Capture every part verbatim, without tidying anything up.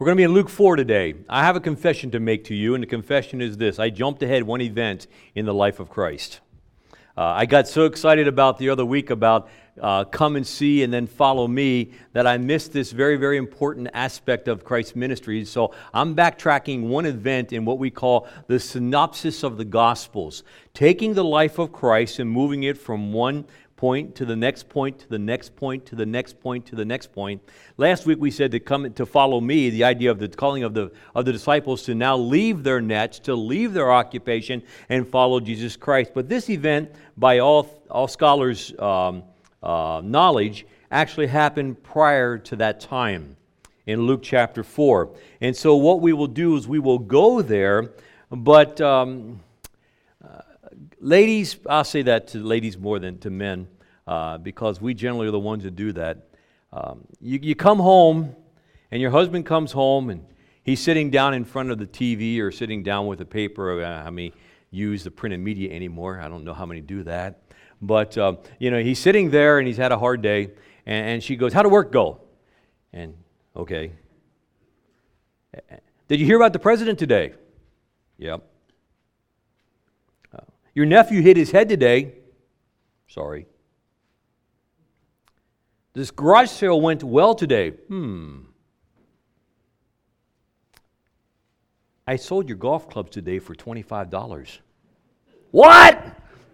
We're going to be in Luke four today. I have a confession to make to you, and the confession is this. I jumped ahead one event in the life of Christ. Uh, I got so excited about the other week about uh, come and see and then follow me that I missed this very, very important aspect of Christ's ministry. So I'm backtracking one event in what we call the synopsis of the Gospels, taking the life of Christ and moving it from one point to the next point, to the next point, to the next point, to the next point. Last week we said to come to follow me, the idea of the calling of the of the disciples to now leave their nets, to leave their occupation and follow Jesus Christ. But this event, by all all scholars' um, uh, knowledge, actually happened prior to that time in Luke chapter four. And so what we will do is we will go there, but um, ladies, I'll say that to ladies more than to men, uh, because we generally are the ones that do that. Um, you, you come home, and your husband comes home, and he's sitting down in front of the T V or sitting down with a paper. Uh, how many use the printed media anymore? I don't know how many do that. But, uh, you know, he's sitting there, and he's had a hard day, and, and she goes, "How'd work go?" And, okay. "Did you hear about the president today?" "Yep." "Your nephew hit his head today." "Sorry." "This garage sale went well today." Hmm. "I sold your golf clubs today for twenty-five dollars. "What?"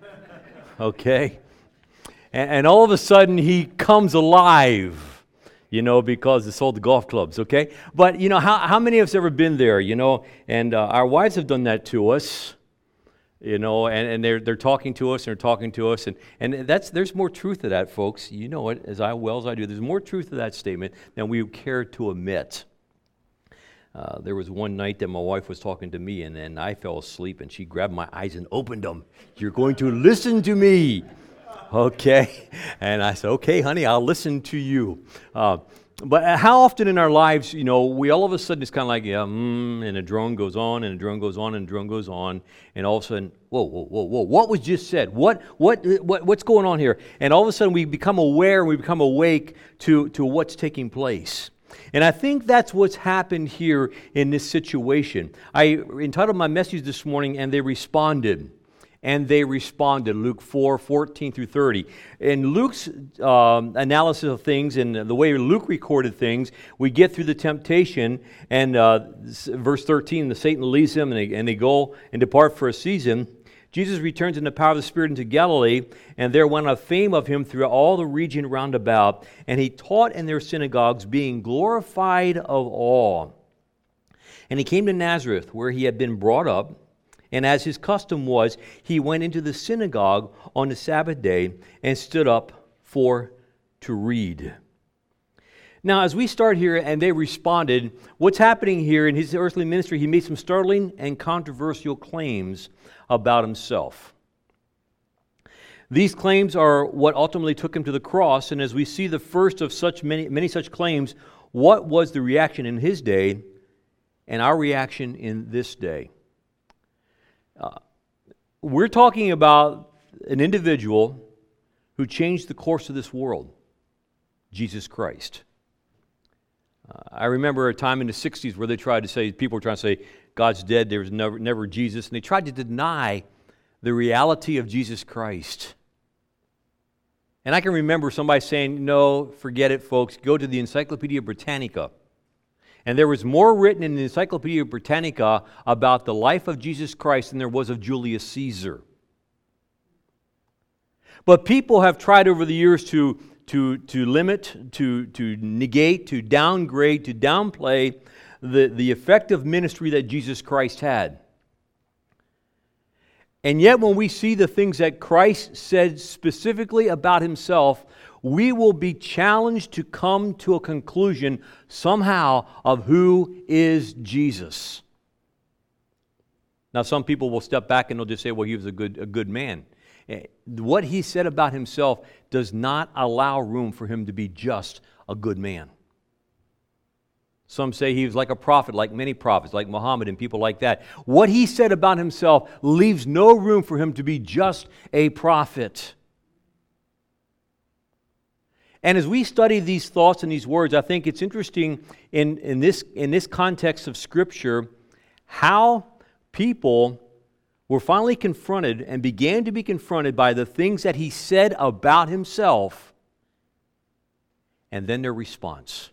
Okay. And, and all of a sudden he comes alive, you know, because they sold the golf clubs, okay? But, you know, how, how many of us have ever been there, you know? And uh, our wives have done that to us. You know, and, and they're they're talking to us, and they're talking to us, and, and that's there's more truth to that, folks. You know it as I well as I do. There's more truth to that statement than we care to admit. Uh, there was one night that my wife was talking to me, and then I fell asleep, and she grabbed my eyes and opened them. "You're going to listen to me." Okay. And I said, "Okay, honey, I'll listen to you." Uh, But how often in our lives, you know, we all of a sudden it's kind of like, yeah, mm, and a drone goes on, and a drone goes on, and a drone goes on, and all of a sudden, whoa, whoa, whoa, whoa, what was just said? What, what, what, what's going on here? And all of a sudden we become aware, we become awake to, to what's taking place. And I think that's what's happened here in this situation. I entitled my message this morning, "And They Responded." And they responded, Luke four, fourteen through thirty. In Luke's um, analysis of things and the way Luke recorded things, we get through the temptation, and uh, verse thirteen, the Satan leaves him, and they, and they go and depart for a season. Jesus returns in the power of the Spirit into Galilee, and there went a fame of him through all the region round about, and he taught in their synagogues, being glorified of all. And he came to Nazareth, where he had been brought up. And as his custom was, he went into the synagogue on the Sabbath day and stood up for to read. Now, as we start here, and they responded, what's happening here in his earthly ministry, he made some startling and controversial claims about himself. These claims are what ultimately took him to the cross, and as we see the first of such many, many such claims, what was the reaction in his day and our reaction in this day? Uh, we're talking about an individual who changed the course of this world, Jesus Christ. Uh, I remember a time in the sixties where they tried to say, people were trying to say, God's dead, there was never, never Jesus, and they tried to deny the reality of Jesus Christ. And I can remember somebody saying, "No, forget it, folks, go to the Encyclopedia Britannica." And there was more written in the Encyclopedia Britannica about the life of Jesus Christ than there was of Julius Caesar. But people have tried over the years to, to, to limit, to, to negate, to downgrade, to downplay the, the effective ministry that Jesus Christ had. And yet when we see the things that Christ said specifically about himself, we will be challenged to come to a conclusion somehow of who is Jesus. Now, some people will step back and they'll just say, well, he was a good, a good man. What he said about himself does not allow room for him to be just a good man. Some say he was like a prophet, like many prophets, like Muhammad and people like that. What he said about himself leaves no room for him to be just a prophet. And as we study these thoughts and these words, I think it's interesting in, in, this, in this context of Scripture how people were finally confronted and began to be confronted by the things that he said about himself, and then their response.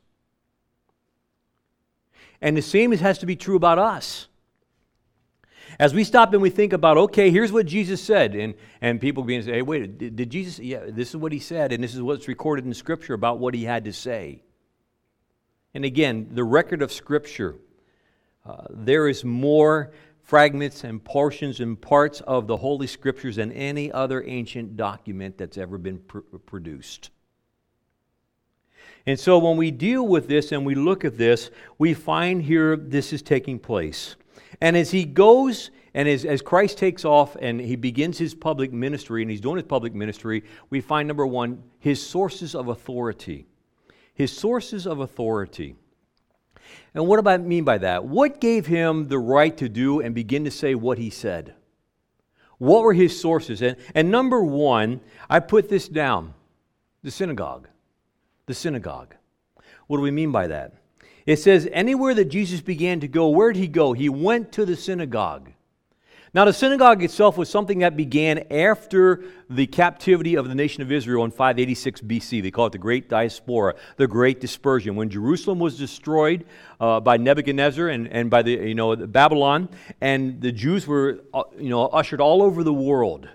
And the same has to be true about us. As we stop and we think about, okay, here's what Jesus said, and, and people begin to say, hey, wait, did, did Jesus, yeah, this is what he said, and this is what's recorded in Scripture about what he had to say. And again, the record of Scripture, uh, there is more fragments and portions and parts of the Holy Scriptures than any other ancient document that's ever been pr- produced. And so when we deal with this and we look at this, we find here this is taking place. And as he goes, and as, as Christ takes off and he begins his public ministry, and he's doing his public ministry, we find, number one, his sources of authority. His sources of authority. And what do I mean by that? What gave him the right to do and begin to say what he said? What were his sources? And, and number one, I put this down, the synagogue. The synagogue. What do we mean by that? It says anywhere that Jesus began to go, where did he go? He went to the synagogue. Now the synagogue itself was something that began after the captivity of the nation of Israel in five eighty-six B C. They call it the Great Diaspora, the Great Dispersion. When Jerusalem was destroyed uh, by Nebuchadnezzar and, and by the you know Babylon, and the Jews were uh, you know ushered all over the world.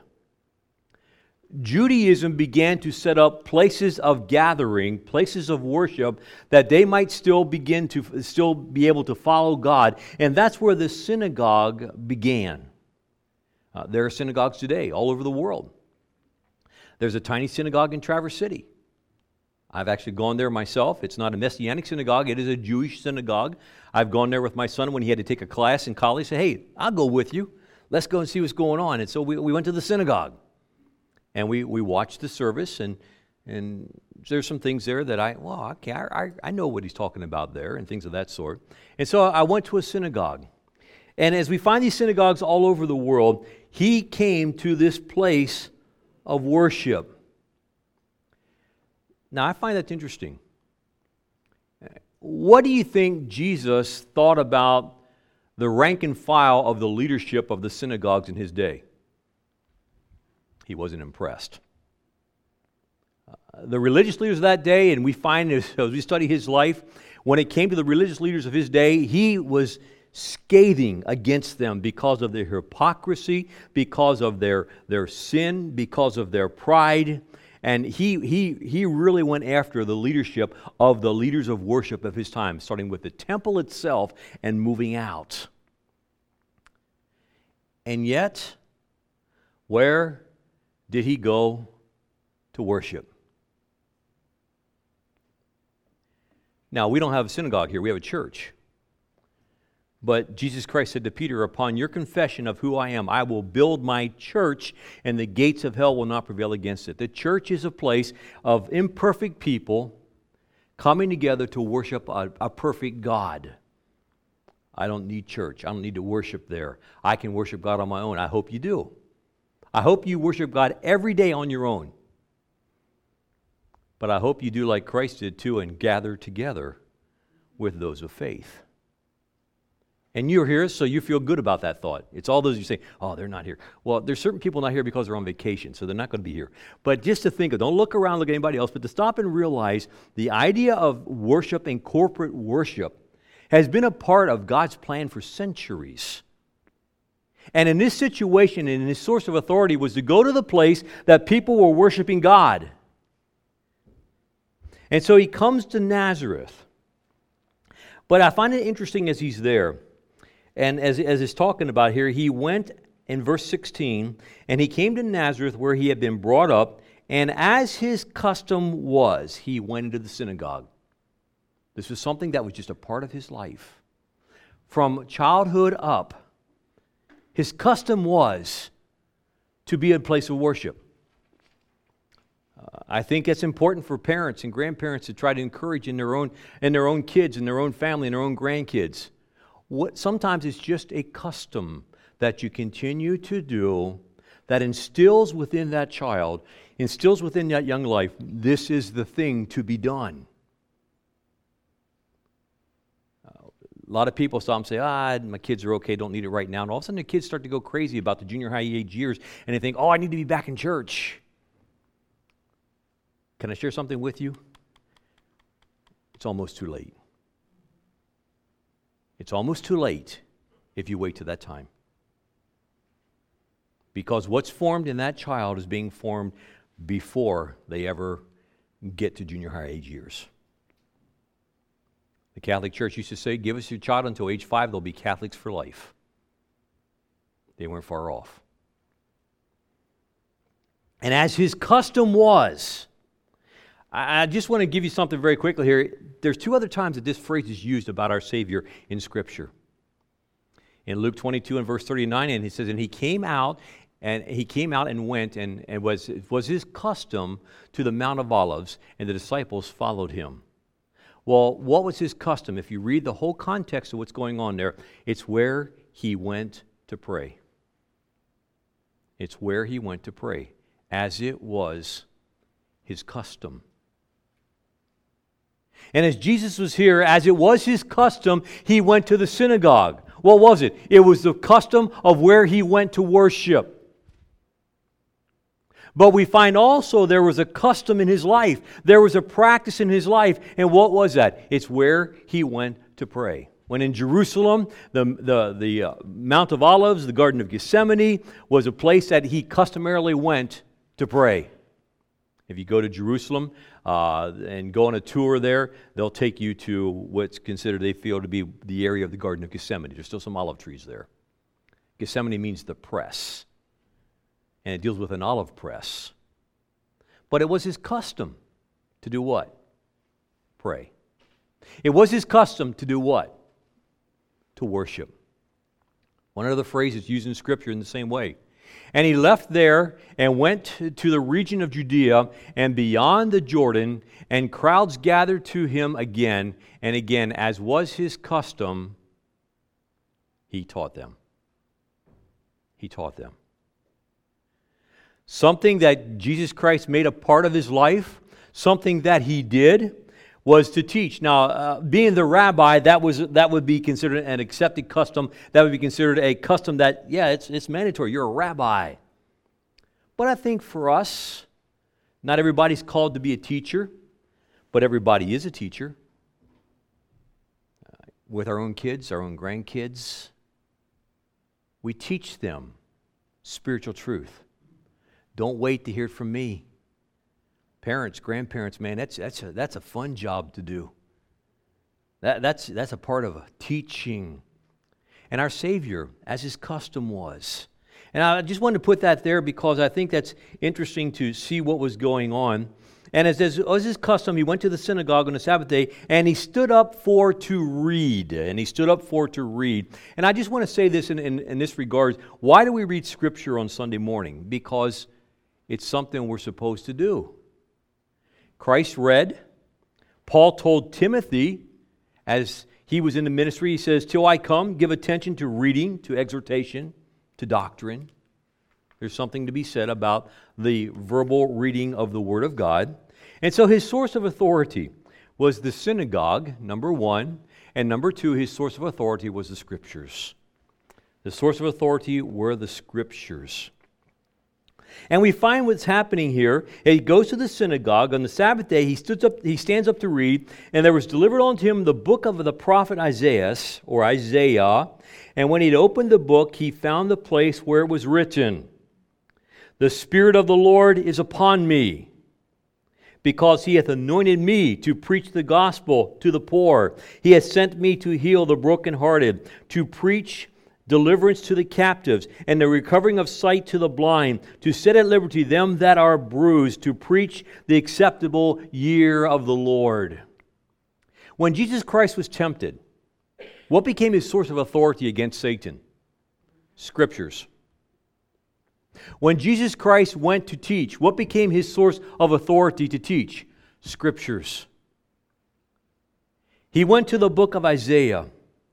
Judaism began to set up places of gathering, places of worship, that they might still begin to still be able to follow God. And that's where the synagogue began. Uh, there are synagogues today all over the world. There's a tiny synagogue in Traverse City. I've actually gone there myself. It's not a Messianic synagogue. It is a Jewish synagogue. I've gone there with my son when he had to take a class in college. He said, hey, I'll go with you. Let's go and see what's going on. And so we, we went to the synagogue. And we, we watched the service, and and there's some things there that I, well, okay, I, I know what he's talking about there, and things of that sort. And so I went to a synagogue. And as we find these synagogues all over the world, he came to this place of worship. Now, I find that interesting. What do you think Jesus thought about the rank and file of the leadership of the synagogues in his day? He wasn't impressed. Uh, the religious leaders of that day, and we find as, as we study his life, when it came to the religious leaders of his day, he was scathing against them because of their hypocrisy, because of their, their sin, because of their pride. And he, he, he really went after the leadership of the leaders of worship of his time, starting with the temple itself and moving out. And yet, where did he go to worship? Now, we don't have a synagogue here. We have a church. But Jesus Christ said to Peter, upon your confession of who I am, I will build my church, and the gates of hell will not prevail against it. The church is a place of imperfect people coming together to worship a, a perfect God. I don't need church. I don't need to worship there. I can worship God on my own. I hope you do. I hope you worship God every day on your own. But I hope you do like Christ did too and gather together with those of faith. And you're here, so you feel good about that thought. It's all those you say, oh, they're not here. Well, there's certain people not here because they're on vacation, so they're not going to be here. But just to think of, don't look around, look at anybody else, but to stop and realize the idea of worship and corporate worship has been a part of God's plan for centuries. And in this situation, and his source of authority was to go to the place that people were worshiping God. And so he comes to Nazareth. But I find it interesting as he's there, and as, as it's talking about here, he went in verse sixteen, and he came to Nazareth where he had been brought up, and as his custom was, he went into the synagogue. This was something that was just a part of his life. From childhood up, his custom was to be a place of worship. Uh, I think it's important for parents and grandparents to try to encourage in their own in their own kids, in their own family, in their own grandkids. What sometimes it's just a custom that you continue to do that instills within that child instills within that young life, this is the thing to be done. A lot of people stop and say, ah, my kids are okay, don't need it right now. And all of a sudden the kids start to go crazy about the junior high age years, and they think, oh, I need to be back in church. Can I share something with you? It's almost too late. It's almost too late if you wait till that time. Because what's formed in that child is being formed before they ever get to junior high age years. The Catholic Church used to say, give us your child until age five, they'll be Catholics for life. They weren't far off. And as his custom was, I just want to give you something very quickly here. There's two other times that this phrase is used about our Savior in Scripture. In Luke twenty-two and verse thirty-nine, and he says, and he came out, and he came out and went, and, and was, it was his custom to the Mount of Olives, and the disciples followed him. Well, what was his custom? If you read the whole context of what's going on there, it's where he went to pray. It's where he went to pray, as it was his custom. And as Jesus was here, as it was his custom, he went to the synagogue. What was it? It was the custom of where he went to worship. But we find also there was a custom in his life. There was a practice in his life. And what was that? It's where he went to pray. When in Jerusalem, the, the, the uh, Mount of Olives, the Garden of Gethsemane, was a place that he customarily went to pray. If you go to Jerusalem uh, and go on a tour there, they'll take you to what's considered, they feel, to be the area of the Garden of Gethsemane. There's still some olive trees there. Gethsemane means the press. And it deals with an olive press. But it was his custom to do what? Pray. It was his custom to do what? To worship. One other phrase is used in Scripture in the same way. And he left there and went to the region of Judea and beyond the Jordan, and crowds gathered to him again and again, as was his custom, he taught them. He taught them. Something that Jesus Christ made a part of his life, something that he did, was to teach. Now, uh, being the rabbi, that was that would be considered an accepted custom. That would be considered a custom that, yeah, it's it's mandatory. You're a rabbi. But I think for us, not everybody's called to be a teacher, but everybody is a teacher. Uh, with our own kids, our own grandkids, we teach them spiritual truth. Don't wait to hear it from me. Parents, grandparents, man, that's that's a, that's a fun job to do. That, that's, that's a part of a teaching. And our Savior, as his custom was. And I just wanted to put that there because I think that's interesting to see what was going on. And as, as was his custom, he went to the synagogue on the Sabbath day, and he stood up for to read. And he stood up for to read. And I just want to say this in, in, in this regard. Why do we read Scripture on Sunday morning? Because it's something we're supposed to do. Christ read. Paul told Timothy, as he was in the ministry, he says, till I come, give attention to reading, to exhortation, to doctrine. There's something to be said about the verbal reading of the Word of God. And so his source of authority was the synagogue, number one. And number two, his source of authority was the Scriptures. The source of authority were the Scriptures. And we find what's happening here. He goes to the synagogue on the Sabbath day. He stood up. He stands up to read, and there was delivered unto him the book of the prophet Isaiah, or Isaiah. And when he'd opened the book, he found the place where it was written, "The Spirit of the Lord is upon me, because he hath anointed me to preach the gospel to the poor. He hath sent me to heal the brokenhearted, to preach deliverance to the captives, and the recovering of sight to the blind, to set at liberty them that are bruised, to preach the acceptable year of the Lord." When Jesus Christ was tempted, what became his source of authority against Satan? Scriptures. When Jesus Christ went to teach, what became his source of authority to teach? Scriptures. He went to the book of Isaiah.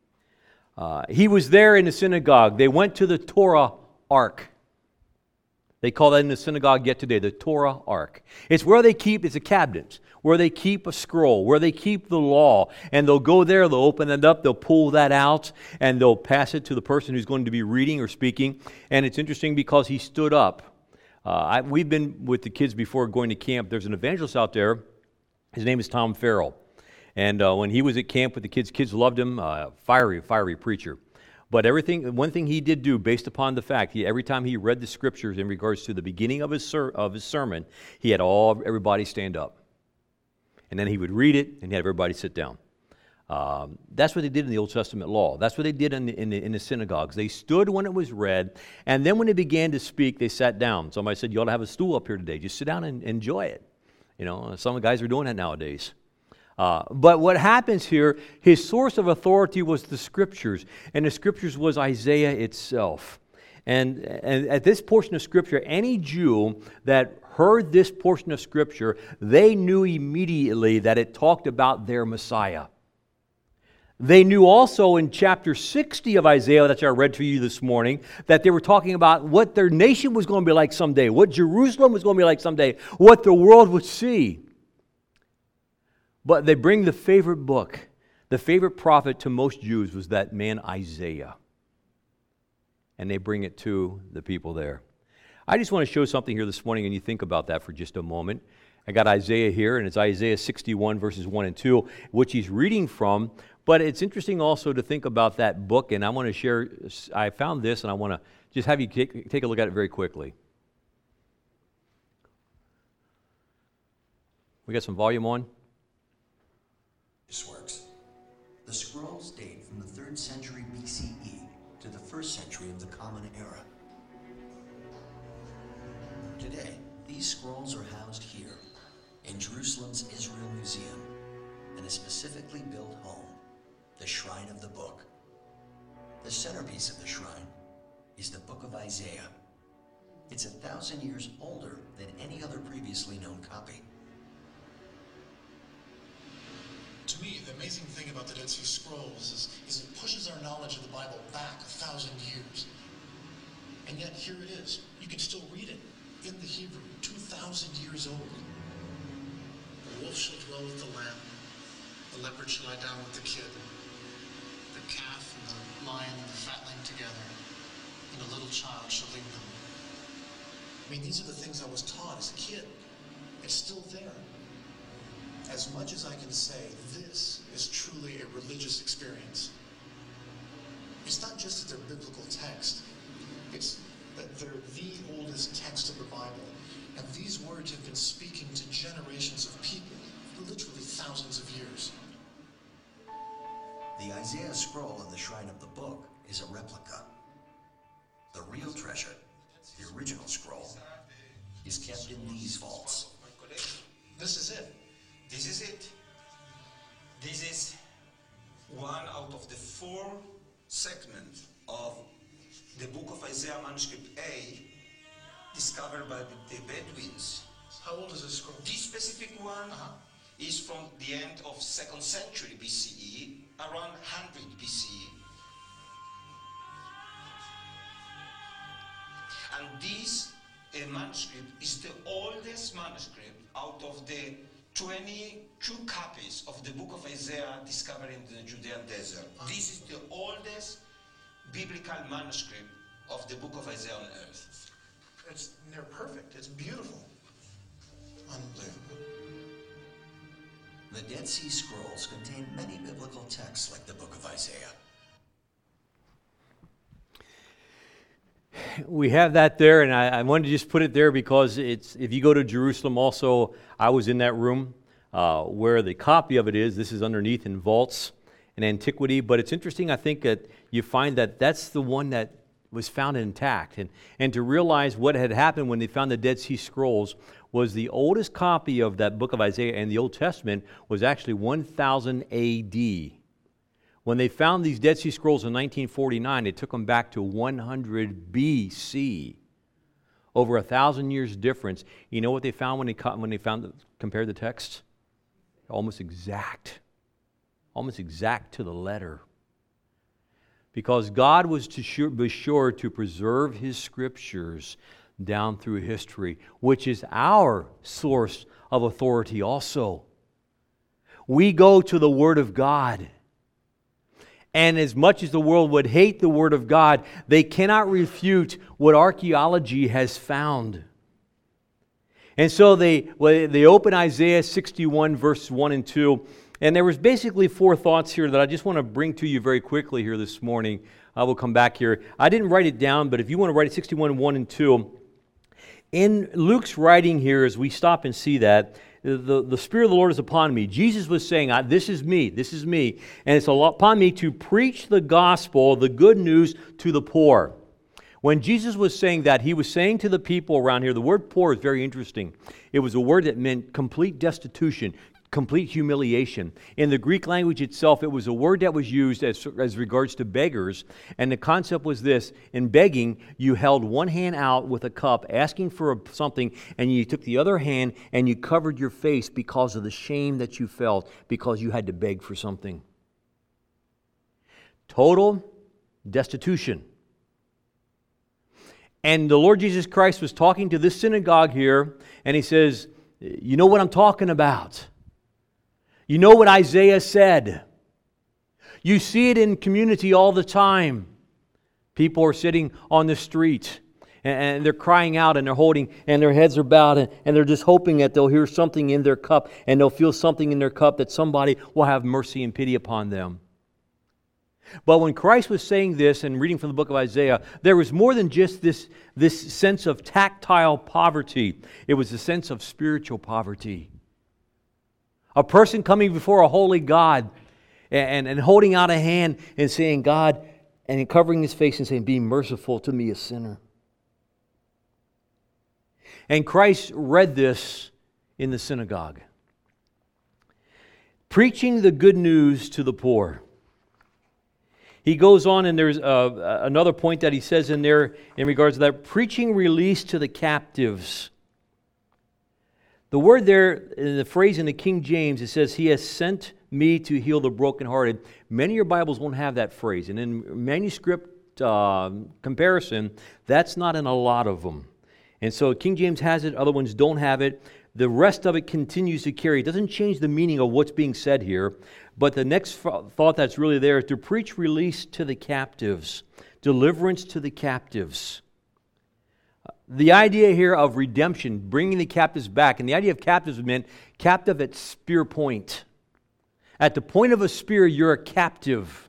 Uh, he was there in the synagogue. They went to the Torah ark. They call that in the synagogue yet today, the Torah Ark. It's where they keep, it's a cabinet, where they keep a scroll, where they keep the law. And they'll go there, they'll open it up, they'll pull that out, and they'll pass it to the person who's going to be reading or speaking. And it's interesting because he stood up. Uh, I, we've been with the kids before going to camp. There's an evangelist out there. His name is Tom Farrell. And uh, when he was at camp with the kids, kids loved him, uh, fiery, fiery preacher. But everything, one thing he did do, based upon the fact, he, every time he read the scriptures in regards to the beginning of his ser- of his sermon, he had all everybody stand up, and then he would read it and he had everybody sit down. Um, that's what they did in the Old Testament law. That's what they did in the, in the in the synagogues. They stood when it was read, and then when they began to speak, they sat down. Somebody said, "You ought to have a stool up here today. Just sit down and enjoy it." You know, some of the guys are doing that nowadays. Uh, but what happens here, his source of authority was the Scriptures, and the Scriptures was Isaiah itself. And, and at this portion of Scripture, any Jew that heard this portion of Scripture, they knew immediately that it talked about their Messiah. They knew also in chapter sixty of Isaiah, that I read to you this morning, that they were talking about what their nation was going to be like someday, what Jerusalem was going to be like someday, what the world would see. But they bring the favorite book, the favorite prophet to most Jews was that man Isaiah. And they bring it to the people there. I just want to show something here this morning, and you think about that for just a moment. I got Isaiah here, and it's Isaiah sixty-one, verses one and two, which he's reading from. But it's interesting also to think about that book, and I want to share, I found this, and I want to just have you take, take a look at it very quickly. We got some volume on? This works. The scrolls date from the third century B C E to the first century of the Common Era. Today, these scrolls are housed here in Jerusalem's Israel Museum in a specifically built home, the Shrine of the Book. The centerpiece of the shrine is the Book of Isaiah. It's a thousand years older than any other previously known copy. To me, the amazing thing about the Dead Sea Scrolls is, is it pushes our knowledge of the Bible back a thousand years. And yet here it is. You can still read it in the Hebrew, two thousand years old. The wolf shall dwell with the lamb. The leopard shall lie down with the kid. The calf and the lion and the fatling together. And a little child shall lead them. I mean, these are the things I was taught as a kid. It's still there. As much as I can say, this is truly a religious experience. It's not just that they're biblical text. It's that they're the oldest text of the Bible. And these words have been speaking to generations of people for literally thousands of years. The Isaiah scroll in the Shrine of the Book is a replica. The real treasure, the original scroll, is kept in these vaults. This is it. This is it. This is one out of the four segments of the Book of Isaiah Manuscript A discovered by the, the Bedouins. How old is this scroll? This specific one Uh-huh. is from the end of second century B C E, around one hundred B C E. And this uh, manuscript is the oldest manuscript out of the twenty-two copies of the Book of Isaiah discovered in the Judean desert. This is the oldest biblical manuscript of the Book of Isaiah on earth. It's near perfect. It's beautiful. Unbelievable. The Dead Sea Scrolls contain many biblical texts like the Book of Isaiah. We have that there, and I, I wanted to just put it there because it's. If you go to Jerusalem also, I was in that room uh, where the copy of it is. This is underneath in vaults in antiquity, but it's interesting, I think, that you find that that's the one that was found intact. And, and to realize what had happened when they found the Dead Sea Scrolls was the oldest copy of that book of Isaiah in the Old Testament was actually one thousand A D. When they found these Dead Sea Scrolls in nineteen forty-nine, they took them back to one hundred B C. Over a thousand years difference. You know what they found when they when they found compared the texts? Almost exact, almost exact to the letter. Because God was to sure, be sure to preserve His Scriptures. down through history, which is our source of authority also. We go to the Word of God. And as much as the world would hate the Word of God, they cannot refute what archaeology has found. And so they, well, they open Isaiah sixty-one, verses one and two. And there was basically four thoughts here that I just want to bring to you very quickly here this morning. I will come back here. I didn't write it down, but if you want to write it, sixty-one, one and two. In Luke's writing here, as we stop and see that, the, the Spirit of the Lord is upon me. Jesus was saying, this is me, this is me. And it's upon me to preach the gospel, the good news to the poor. When Jesus was saying that, He was saying to the people around here, the word poor is very interesting. It was a word that meant complete destitution, complete humiliation. In the Greek language itself, it was a word that was used as, as regards to beggars. And the concept was this: in begging, you held one hand out with a cup asking for a, something, and you took the other hand and you covered your face because of the shame that you felt because you had to beg for something. Total destitution. And the Lord Jesus Christ was talking to this synagogue here, and He says, you know what I'm talking about. You know what Isaiah said. You see it in community all the time. People are sitting on the street and they're crying out and they're holding and their heads are bowed and, and they're just hoping that they'll hear something in their cup and they'll feel something in their cup that somebody will have mercy and pity upon them. But when Christ was saying this and reading from the book of Isaiah, there was more than just this, this sense of tactile poverty. It was a sense of spiritual poverty. A person coming before a holy God and, and holding out a hand and saying, God, and covering his face and saying, be merciful to me, a sinner. And Christ read this in the synagogue. Preaching the good news to the poor. He goes on, and there's uh, another point that he says in there in regards to that. Preaching release to the captives. The word there, in the phrase in the King James, it says, He has sent me to heal the brokenhearted. Many of your Bibles won't have that phrase. And in manuscript uh, comparison, that's not in a lot of them. And so King James has it, other ones don't have it. The rest of it continues to carry. It doesn't change the meaning of what's being said here. But the next thought that's really there is to preach release to the captives, deliverance to the captives. The idea here of redemption, bringing the captives back, and the idea of captives meant captive at spear point. At the point of a spear, you're a captive.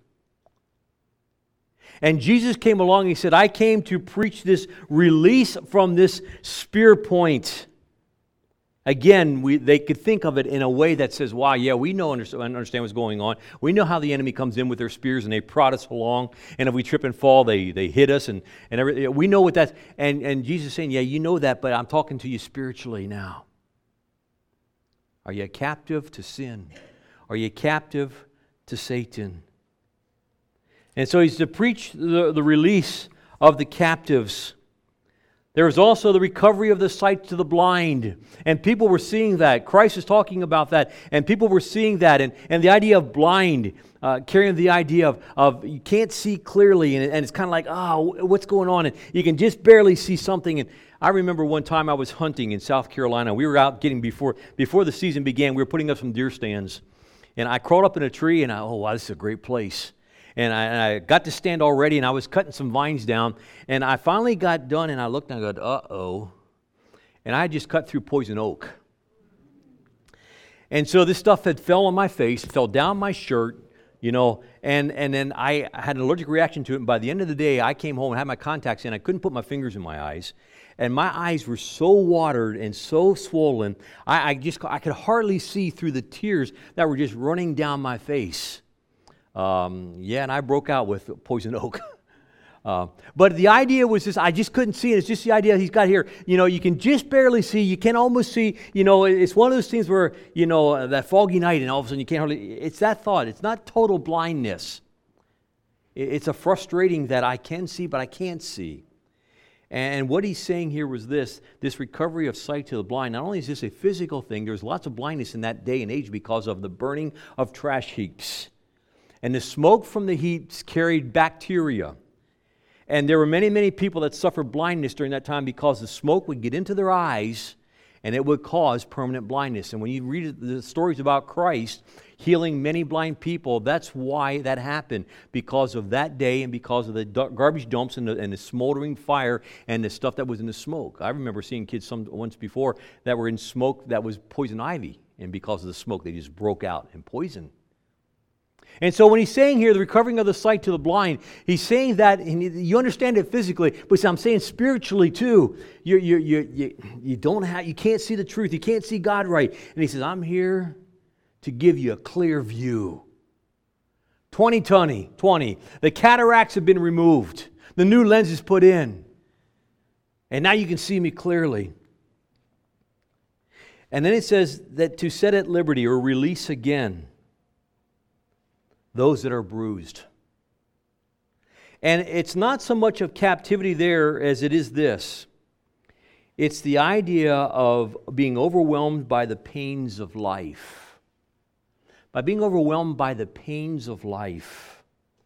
And Jesus came along and He said, I came to preach this release from this spear point. Again, we, they could think of it in a way that says, wow, yeah, we know understand, understand what's going on. We know how the enemy comes in with their spears and they prod us along. And if we trip and fall, they, they hit us. And, and everything. We know what that's... And, and Jesus is saying, yeah, you know that, but I'm talking to you spiritually now. Are you captive to sin? Are you captive to Satan? And so He's to preach the, the release of the captives. There is also the recovery of the sight to the blind. And people were seeing that. Christ is talking about that. And people were seeing that. And, and the idea of blind, uh, carrying the idea of, of you can't see clearly. And, and it's kind of like, oh, what's going on? And you can just barely see something. And I remember one time I was hunting in South Carolina. We were out getting, before, before the season began, we were putting up some deer stands. And I crawled up in a tree and I, oh, wow, this is a great place. And I, and I got to stand already, and I was cutting some vines down. And I finally got done, and I looked and I go, uh-oh. And I had just cut through poison oak. And so this stuff had fell on my face, fell down my shirt, you know, and, and then I had an allergic reaction to it. And by the end of the day, I came home and had my contacts in. I couldn't put my fingers in my eyes. And my eyes were so watered and so swollen, I, I just I could hardly see through the tears that were just running down my face. Um, yeah, and I broke out with poison oak. uh, but the idea was this, I just couldn't see it. It's just the idea He's got here. You know, you can just barely see. You can almost see. You know, it's one of those things where, you know, uh, that foggy night and all of a sudden you can't hardly, it's that thought. It's not total blindness. It's a frustrating that I can see, but I can't see. And what He's saying here was this, this recovery of sight to the blind. Not only is this a physical thing, there's lots of blindness in that day and age because of the burning of trash heaps. And the smoke from the heaps carried bacteria. And there were many, many people that suffered blindness during that time because the smoke would get into their eyes and it would cause permanent blindness. And when you read the stories about Christ healing many blind people, that's why that happened, because of that day and because of the garbage dumps and the, and the smoldering fire and the stuff that was in the smoke. I remember seeing kids some once before that were in smoke that was poison ivy, and because of the smoke they just broke out and poisoned. And so when he's saying here, the recovering of the sight to the blind, he's saying that, and you understand it physically, but I'm saying spiritually too. You, you, you, you, you, don't have, you can't see the truth. You can't see God right. And he says, I'm here to give you a clear view. twenty twenty, twenty. The cataracts have been removed. The new lens is put in. And now you can see me clearly. And then it says that to set at liberty or release again those that are bruised. And it's not so much of captivity there as it is this. It's the idea of being overwhelmed by the pains of life. By being overwhelmed by the pains of life.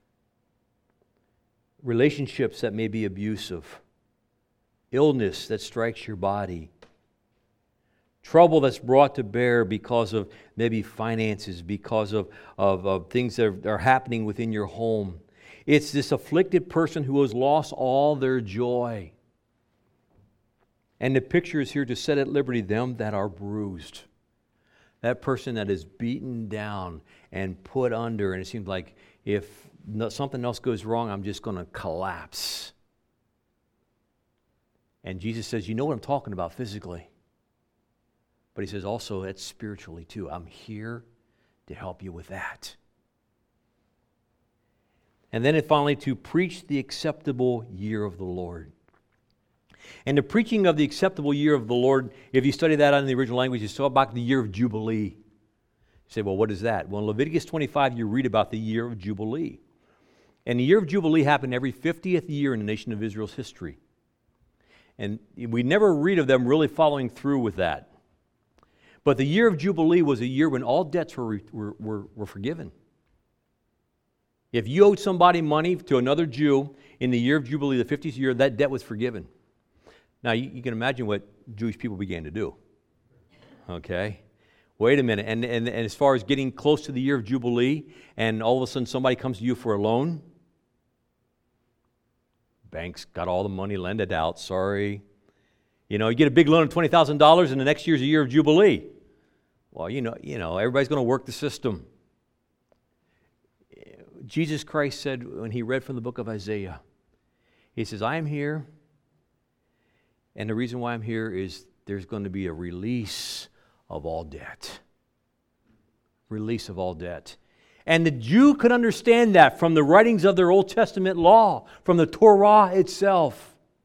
Relationships that may be abusive. Illness that strikes your body. Trouble that's brought to bear because of maybe finances, because of, of, of things that are, are happening within your home. It's this afflicted person who has lost all their joy. And the picture is here to set at liberty them that are bruised. That person that is beaten down and put under, and it seems like if no, something else goes wrong, I'm just going to collapse. And Jesus says, you know what I'm talking about physically. But he says also that's spiritually too. I'm here to help you with that. And then it finally to preach the acceptable year of the Lord. And the preaching of the acceptable year of the Lord, if you study that in the original language, it's all about the year of Jubilee. You say, well, what is that? Well, in Leviticus twenty-five, you read about the year of Jubilee. And the year of Jubilee happened every fiftieth year in the nation of Israel's history. And we never read of them really following through with that. But the year of Jubilee was a year when all debts were, were, were, were forgiven. If you owed somebody money to another Jew in the year of Jubilee, the fiftieth year, that debt was forgiven. Now, you, you can imagine what Jewish people began to do. Okay? Wait a minute. And, and, and as far as getting close to the year of Jubilee, and all of a sudden somebody comes to you for a loan, banks got all the money, lend it out, sorry. You know, you get a big loan of twenty thousand dollars and the next year's a year of Jubilee. Well, you know, you know, everybody's going to work the system. Jesus Christ said when he read from the book of Isaiah, he says, I am here, and the reason why I'm here is there's going to be a release of all debt. Release of all debt. And the Jew could understand that from the writings of their Old Testament law, from the Torah itself.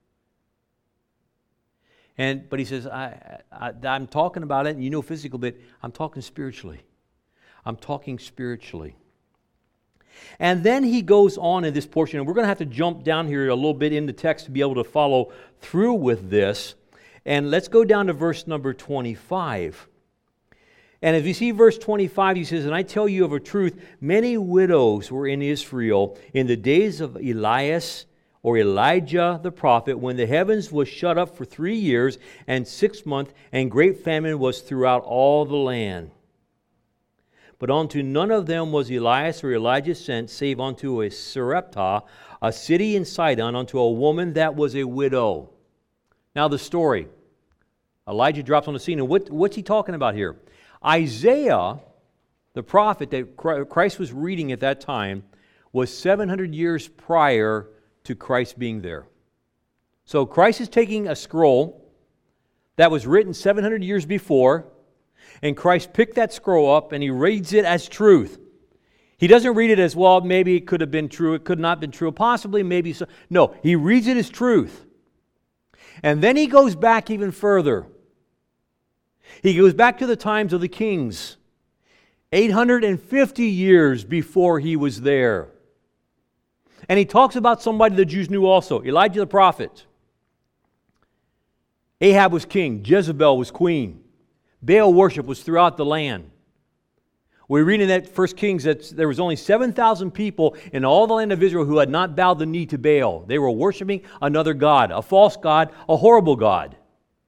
And but he says, I, I, I'm talking about it, and you know physical, but I'm talking spiritually. I'm talking spiritually. And then he goes on in this portion, and we're going to have to jump down here a little bit in the text to be able to follow through with this. And let's go down to verse number twenty-five. And if you see verse twenty-five, he says, and I tell you of a truth, many widows were in Israel in the days of Elias or Elijah the prophet, when the heavens was shut up for three years and six months, and great famine was throughout all the land. But unto none of them was Elias or Elijah sent, save unto a Sarepta, a city in Sidon, unto a woman that was a widow. Now the story. Elijah drops on the scene, and what, what's he talking about here? Isaiah, the prophet that Christ was reading at that time, was seven hundred years prior to Christ being there. So Christ is taking a scroll that was written seven hundred years before, and Christ picked that scroll up and he reads it as truth. He doesn't read it as, well, maybe it could have been true, it could not have been true, possibly, maybe so. No, he reads it as truth. And then he goes back even further. He goes back to the times of the kings, eight hundred fifty years before he was there. And he talks about somebody the Jews knew also, Elijah the prophet. Ahab was king, Jezebel was queen. Baal worship was throughout the land. We read in that First Kings that there was only seven thousand people in all the land of Israel who had not bowed the knee to Baal. They were worshiping another god, a false god, a horrible god.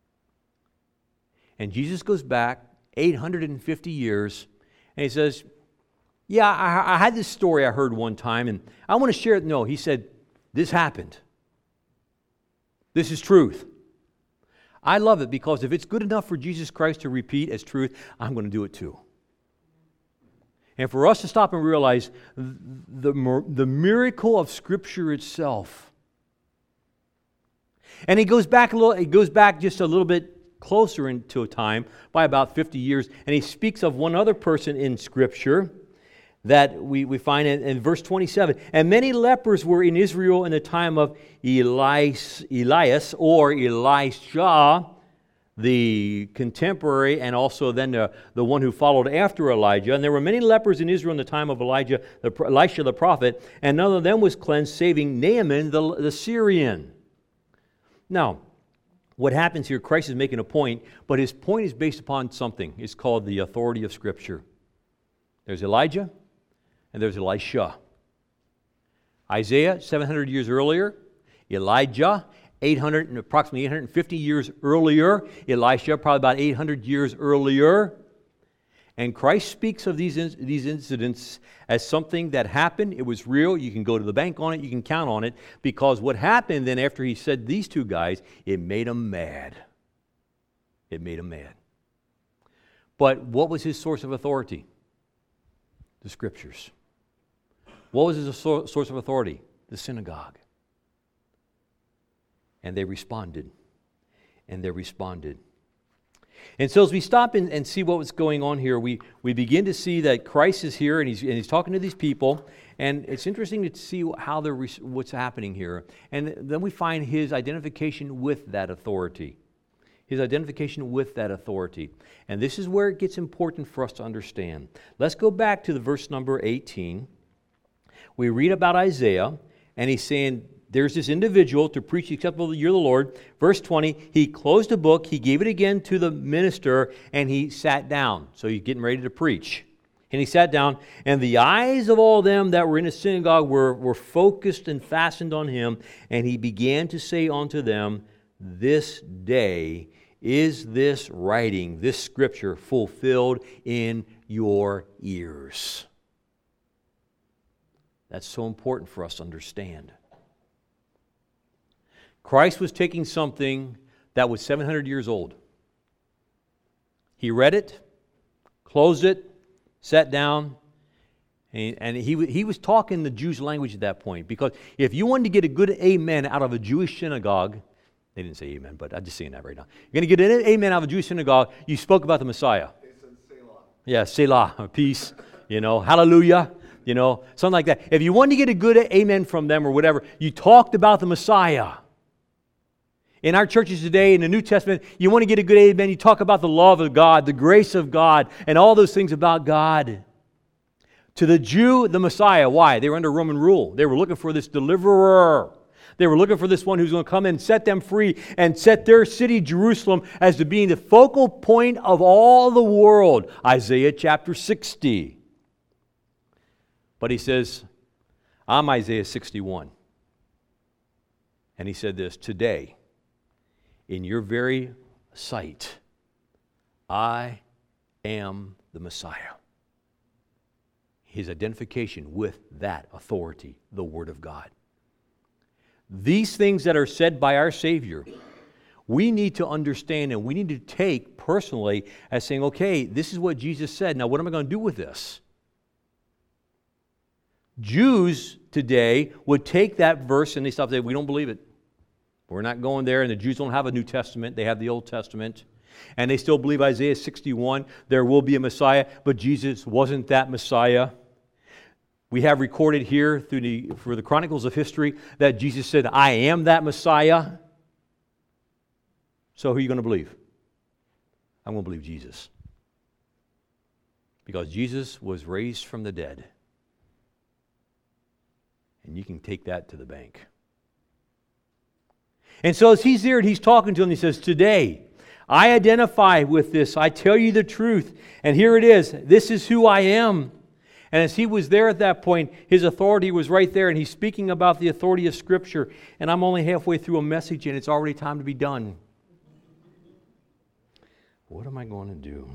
And Jesus goes back eight hundred fifty years, and he says, yeah, I, I had this story I heard one time, and I want to share it. No, he said, this happened. This is truth. I love it because if it's good enough for Jesus Christ to repeat as truth, I'm going to do it too. And for us to stop and realize the, the miracle of Scripture itself. And he goes back a little, he goes back just a little bit closer into time, by about fifty years, and he speaks of one other person in Scripture that we, we find in, in verse twenty-seven. And many lepers were in Israel in the time of Elias, Elias or Elisha, the contemporary, and also then the, the one who followed after Elijah. And there were many lepers in Israel in the time of Elijah, the, Elisha the prophet, and none of them was cleansed, saving Naaman the, the Syrian. Now, what happens here, Christ is making a point, but his point is based upon something. It's called the authority of Scripture. There's Elijah, and there's Elisha. Isaiah, seven hundred years earlier. Elijah, eight hundred, approximately eight hundred fifty years earlier. Elisha, probably about eight hundred years earlier. And Christ speaks of these, these incidents as something that happened. It was real. You can go to the bank on it. You can count on it. Because what happened then after he said these two guys, it made them mad. It made them mad. But what was his source of authority? The Scriptures. What was his source of authority? The synagogue. And they responded. And they responded. And so as we stop and, and see what was going on here, we, we begin to see that Christ is here and he's, and he's talking to these people. And it's interesting to see how they're, what's happening here. And then we find his identification with that authority. His identification with that authority. And this is where it gets important for us to understand. Let's go back to the verse number eighteen. We read about Isaiah, and he's saying, there's this individual to preach the acceptable year of the Lord. Verse twenty, he closed a book, he gave it again to the minister, and he sat down. So he's getting ready to preach. And he sat down, and the eyes of all them that were in the synagogue were, were focused and fastened on him, and he began to say unto them, this day is this writing, this scripture, fulfilled in your ears. That's so important for us to understand. Christ was taking something that was seven hundred years old. He read it, closed it, sat down, and, and he, he was talking the Jews' language at that point. Because if you wanted to get a good amen out of a Jewish synagogue, they didn't say amen, but I'm just saying that right now. You're going to get an amen out of a Jewish synagogue, you spoke about the Messiah. They said Selah. Yeah, Selah, peace, you know, hallelujah, you know, something like that. If you wanted to get a good amen from them or whatever, you talked about the Messiah. In our churches today, in the New Testament, you want to get a good amen, you talk about the love of God, the grace of God, and all those things about God. To the Jew, the Messiah. Why? They were under Roman rule. They were looking for this deliverer. They were looking for this one who's going to come in and set them free and set their city, Jerusalem, as to being the focal point of all the world. Isaiah chapter sixty. But he says, I'm Isaiah sixty-one. And he said this, today, in your very sight, I am the Messiah. His identification with that authority, the Word of God. These things that are said by our Savior, we need to understand and we need to take personally as saying, okay, this is what Jesus said. Now, what am I going to do with this? Jews today would take that verse and they stop and say, we don't believe it. We're not going there, and the Jews don't have a New Testament. They have the Old Testament. And they still believe Isaiah sixty-one, there will be a Messiah, but Jesus wasn't that Messiah. We have recorded here through the, for the chronicles of history that Jesus said, I am that Messiah. So who are you going to believe? I'm going to believe Jesus. Because Jesus was raised from the dead. And you can take that to the bank. And so as he's there and he's talking to them, he says, today, I identify with this. I tell you the truth. And here it is. This is who I am. And as he was there at that point, his authority was right there, and he's speaking about the authority of Scripture. And I'm only halfway through a message, and it's already time to be done. What am I going to do?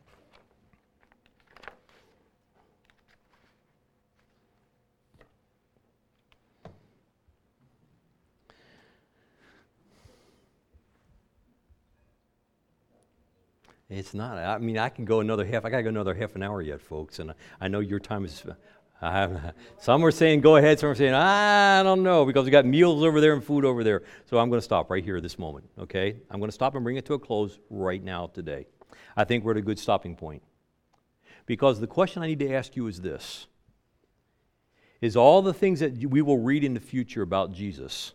It's not. I mean, I can go another half. I got to go another half an hour yet, folks. And I, I know your time is. I have, some are saying go ahead. Some are saying I don't know because we got meals over there and food over there. So I'm going to stop right here at this moment. Okay, I'm going to stop and bring it to a close right now today. I think we're at a good stopping point. Because the question I need to ask you is this: is all the things that we will read in the future about Jesus,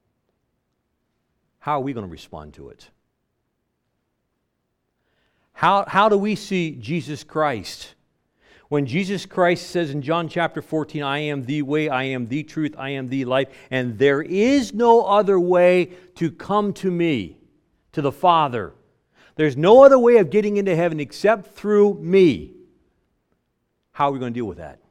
how are we going to respond to it? How, how do we see Jesus Christ? When Jesus Christ says in John chapter fourteen, I am the way, I am the truth, I am the life, and there is no other way to come to me, to the Father. There's no other way of getting into heaven except through me. How are we going to deal with that?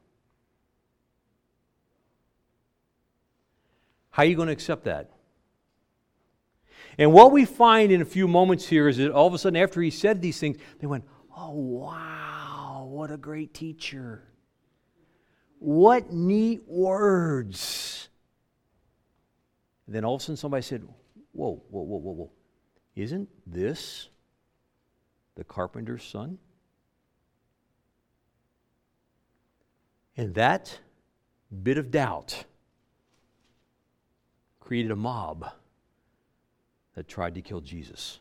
How are you going to accept that? And what we find in a few moments here is that all of a sudden after he said these things, they went, oh, wow, what a great teacher. What neat words. And then all of a sudden somebody said, whoa, whoa, whoa, whoa, whoa. Isn't this the carpenter's son? And that bit of doubt created a mob that tried to kill Jesus.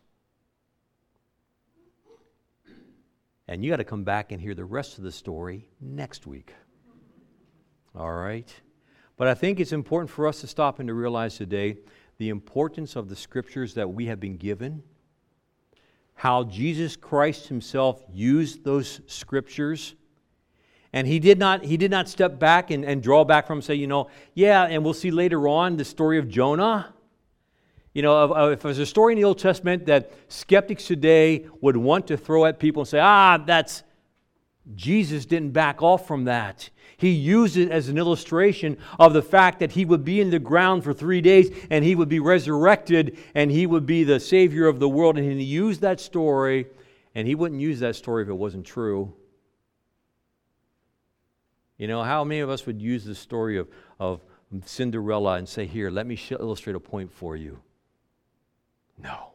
And you got to come back and hear the rest of the story next week. All right? But I think it's important for us to stop and to realize today the importance of the Scriptures that we have been given, how Jesus Christ Himself used those Scriptures. And he did not, he did not step back and, and draw back from and say, you know, yeah, and we'll see later on the story of Jonah. You know, if there's a story in the Old Testament that skeptics today would want to throw at people and say, ah, that's, Jesus didn't back off from that. He used it as an illustration of the fact that He would be in the ground for three days and He would be resurrected and He would be the Savior of the world. And He used that story, and He wouldn't use that story if it wasn't true. You know, how many of us would use the story of, of Cinderella and say, here, let me sh- illustrate a point for you? No.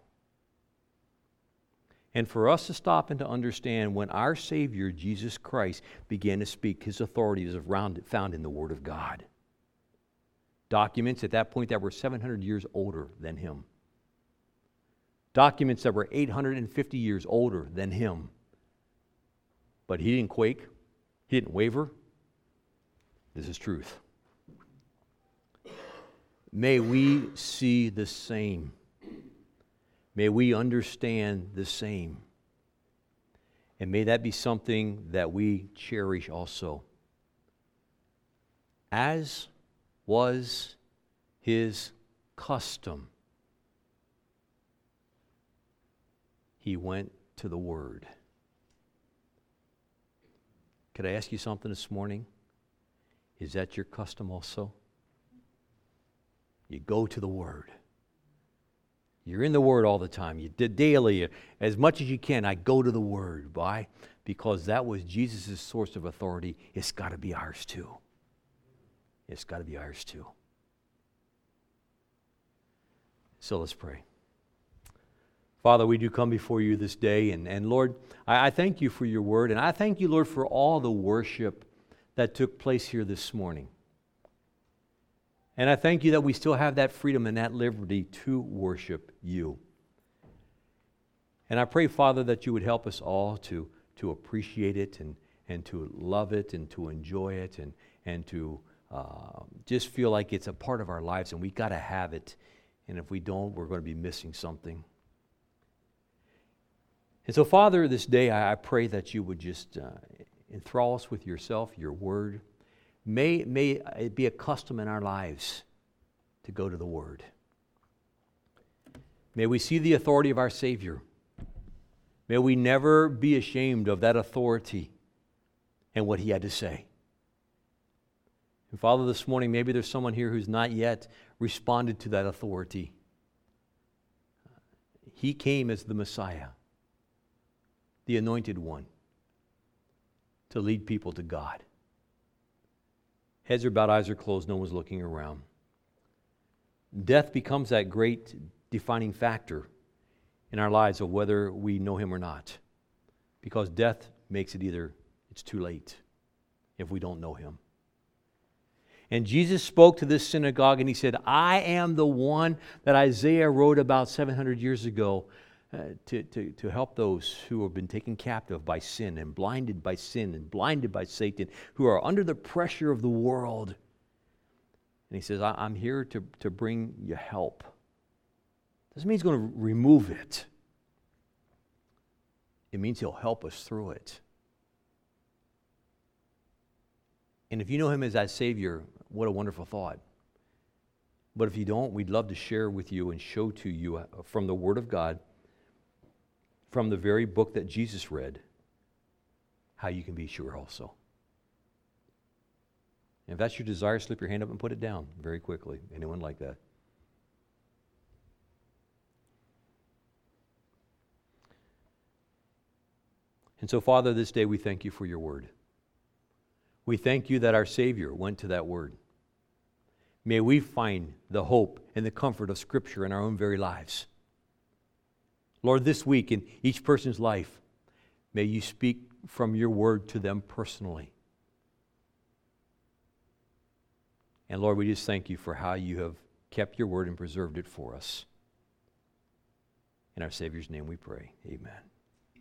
And for us to stop and to understand when our Savior, Jesus Christ, began to speak, His authority is found in the Word of God. Documents at that point that were seven hundred years older than Him. Documents that were eight hundred fifty years older than Him. But He didn't quake. He didn't waver. This is truth. May we see the same. May we understand the same. And may that be something that we cherish also. As was His custom, He went to the Word. Could I ask you something this morning? Is that your custom also? You go to the Word. You're in the Word all the time. You did daily, as much as you can. I go to the Word. Why? Because that was Jesus' source of authority. It's got to be ours too. It's got to be ours too. So let's pray. Father, we do come before you this day, and, and Lord, I, I thank you for your Word, and I thank you, Lord, for all the worship that took place here this morning. And I thank you that we still have that freedom and that liberty to worship you. And I pray, Father, that you would help us all to, to appreciate it and, and to love it and to enjoy it and, and to uh, just feel like it's a part of our lives and we've got to have it. And if we don't, we're going to be missing something. And so, Father, this day I, I pray that you would just uh, enthrall us with yourself, your word. May, may it be a custom in our lives to go to the Word. May we see the authority of our Savior. May we never be ashamed of that authority and what he had to say. And Father, this morning, maybe there's someone here who's not yet responded to that authority. He came as the Messiah, the Anointed One, to lead people to God. Heads are bowed, eyes are closed, no one's looking around. Death becomes that great defining factor in our lives of whether we know him or not. Because death makes it either it's too late if we don't know him. And Jesus spoke to this synagogue and he said, I am the one that Isaiah wrote about seven hundred years ago uh, to, to, to help those who have been taken captive by sin and blinded by sin and blinded by Satan, who are under the pressure of the world. And he says, I, I'm here to, to bring you help. Doesn't mean he's going to remove it. It means he'll help us through it. And if you know him as that Savior, what a wonderful thought. But if you don't, we'd love to share with you and show to you from the Word of God, from the very book that Jesus read, how you can be sure also. And if that's your desire, slip your hand up and put it down very quickly. Anyone like that? And so, Father, this day we thank you for your Word. We thank you that our Savior went to that Word. May we find the hope and the comfort of Scripture in our own very lives. Lord, this week in each person's life, may you speak from your Word to them personally. And Lord, we just thank you for how you have kept your Word and preserved it for us. In our Savior's name we pray. Amen.